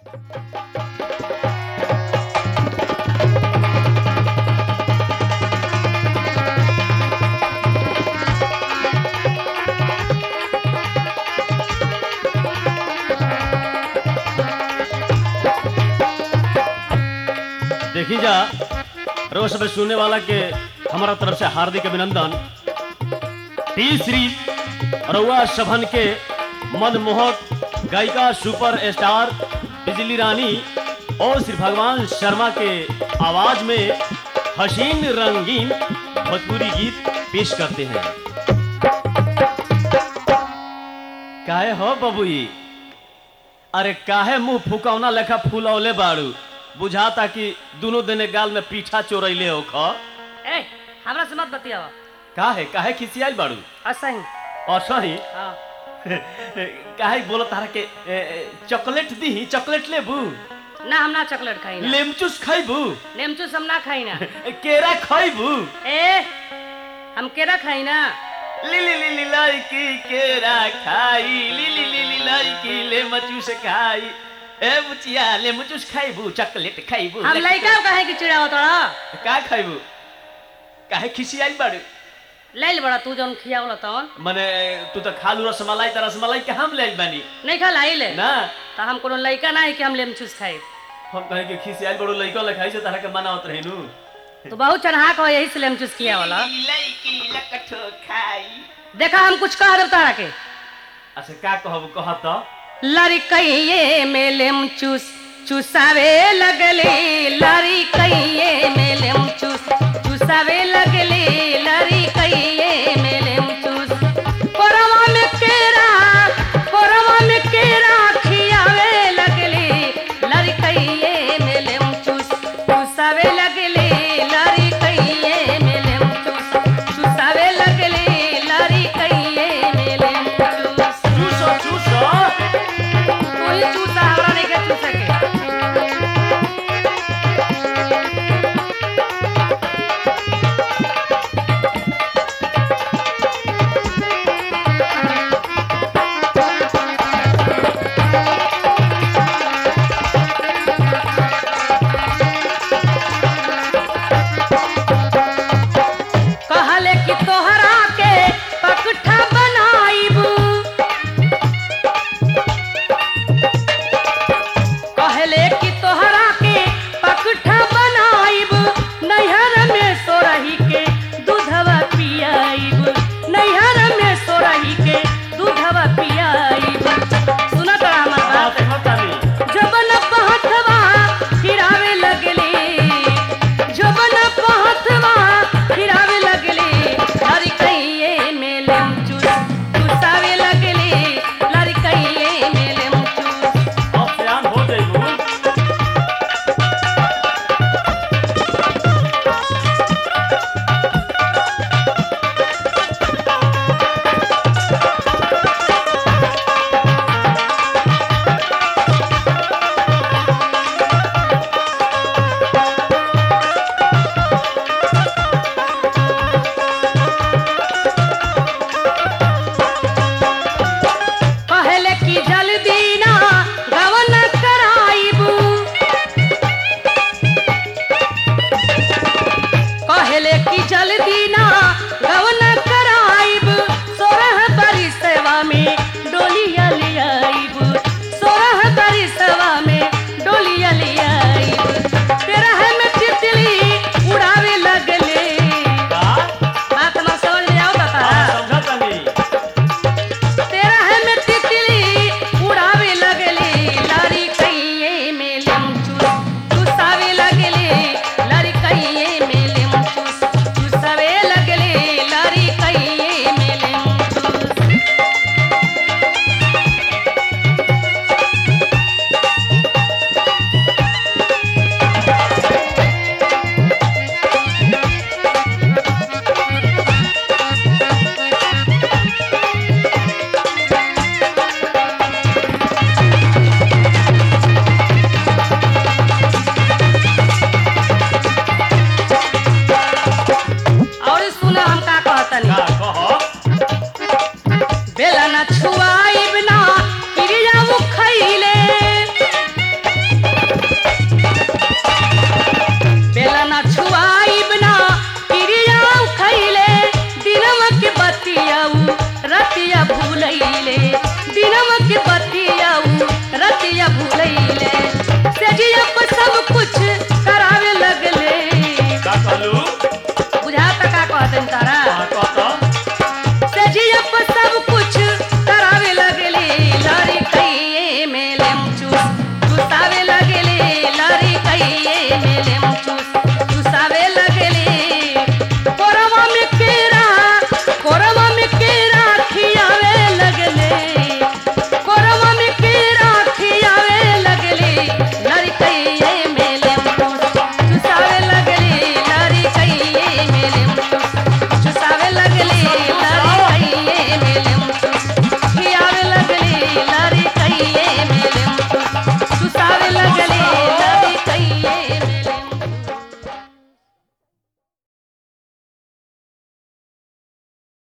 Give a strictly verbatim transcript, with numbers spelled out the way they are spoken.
देखी जा रोज में सुनने वाला के हमारा तरफ से हार्दिक अभिनंदन। टी श्री रउआ सभन के मनमोहक गायिका सुपर स्टार बिजली रानी और श्री भगवान शर्मा के आवाज में हसीन रंगीन भोजपुरी गीत पेश करते हैं। काहे हो बबुई, अरे काहे मुंह फुकौना लेखा फूलौले बाड़ू, बुझाता कि दोनों दिन गाल में पीठा चोरैले हो ख। ए हमरा से मत बतियाओ। काहे काहे खिसियाल बाड़ू? असही असही हां काहे बोलो तारा के चॉकलेट दी, चॉकलेट लेबू? ना हम ना चॉकलेट खाई ना। लेमचूस खाइबू? लेमचूस हम ना खाई ना। केरा खाइबू? ए हम केरा खाई ना। लिली लिली लड़की केरा खाई, लिली लिली लड़की लेमचूस खाई। ए बुचिया लेमचूस खाइबू, चॉकलेट खाइबू? हम लइका काहे की चिड़ावत तोड़ा? का खाइबू? काहे खिसियाल बाड़ू? लैल बड़ा तू जौन खियावला तौन। माने तू तो खालू रसमलाई, त रसमलाई के हम ले बानी नहीं खा लाई ले ना। त हम कोनो लइका ना है कि हम लेमचूस खाई। हम कहे के खिसियाल बड़ो लइका लखाई से तारा के मनावत रहिनु। तो बहुत चढ़ाक हो, यही से लेमचूस खियावला। लइकी लकठो खाई। देखा हम कुछ कह देब तारा के। अच्छा का कहब, कह त। लड़कइये में लेमचूस चुसावे लगले, लड़कइये में लेमचूस चुसावे लगे